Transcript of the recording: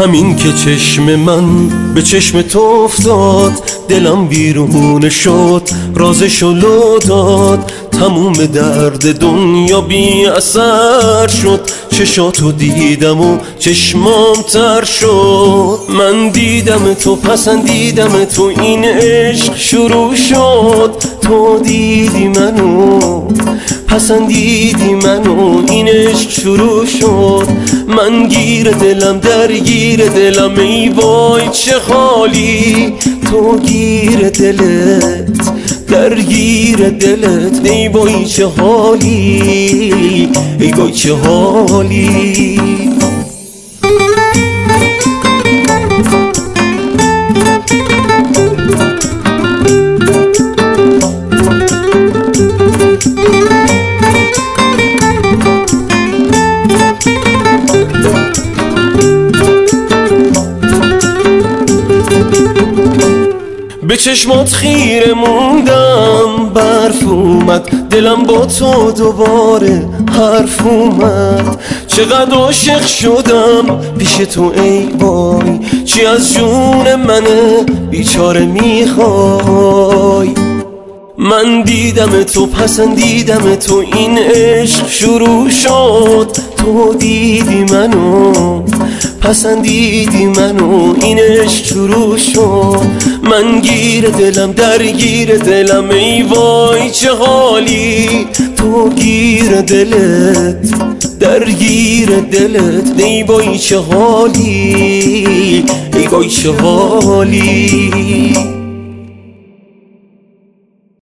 همین که چشم من به چشم تو افتاد، دلم بیرون شد، رازشو لو داد، تموم درد دنیا بی اثر شد. چشاتو دیدم و چشمام تر شد. من دیدم تو، پسندیدم تو، این عشق شروع شد. تو دیدی منو، پسندیدی منو، این عشق شروع شد. من گیر دلم، درگیر دلم، ای وای چه حالی. تو گیر دلت، درگیر دلت، ای وای چه حالی، ای وای چه حالی. به چشمات خیره موندم، برف اومد، دلم با تو دوباره حرف اومد. چقدر عاشق شدم پیش تو ای وای، چی از جون منه بیچاره میخوای. من دیدم تو، پسندیدم تو، این عشق شروع شد. تو دیدی منو، پسندیدی منو، این عشق شروع شد. من گیر دلم، درگیر دلم، ای وای چه حالی. تو گیر دلت، درگیر دلت، ای وای چه حالی، ای وای چه حالی.